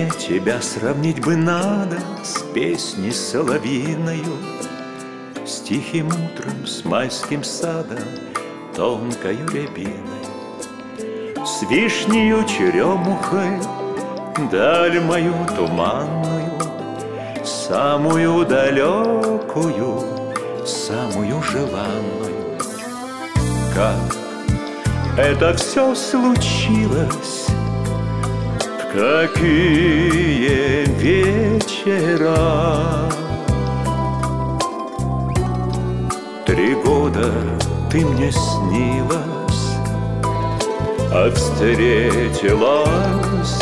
тебя сравнить бы надо с песней соловьиною, с тихим утром, с майским садом, тонкою рябиной, с вишнею черемухой, даль мою туманную, самую далекую, самую желанную. Как это все случилось, в какие вечера. 3 года ты мне снилась, а встретилась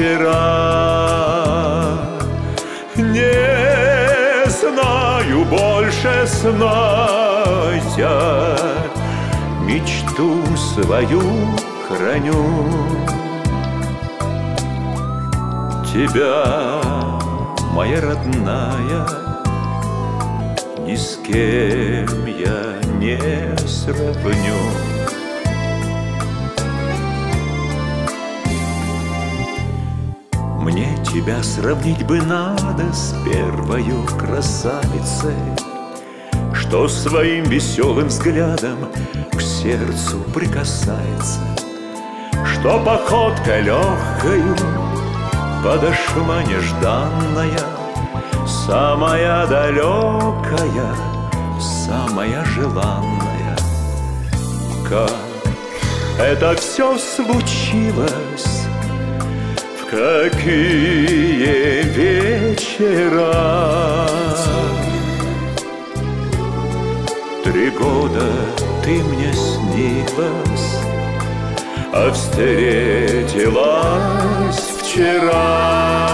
вчера. Не знаю больше сна я, мечту свою храню. Тебя, моя родная, ни с кем я не сравню. Мне тебя сравнить бы надо с первою красавицей, что своим веселым взглядом к сердцу прикасается, что походка легкою подошла нежданная, самая далекая, самая желанная. Как это все случилось, в какие вечера. 3 года ты мне снилась, а встретилась вчера.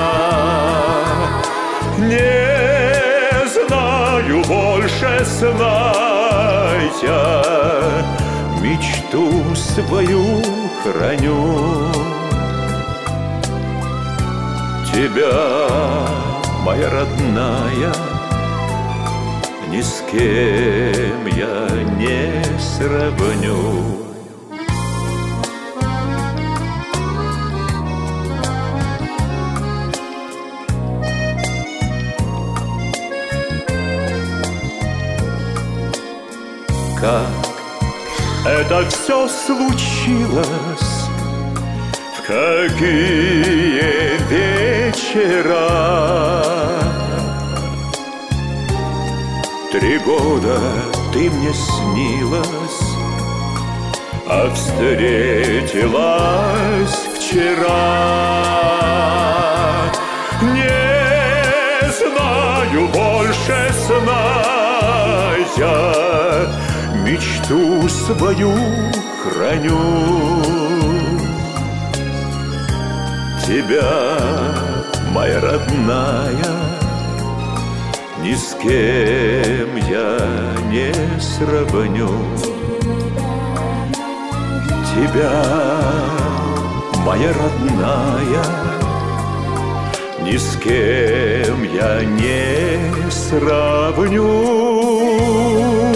Не знаю больше сна я, мечту свою храню. Тебя, моя родная, ни с кем я не сравню. Как это все случилось, в какие вечера. 3 года ты мне снилась, а встретилась вчера. Не знаю больше сна я, мечту свою храню. Тебя, моя родная, ни с кем я не сравню. Тебя, моя родная, ни с кем я не сравню.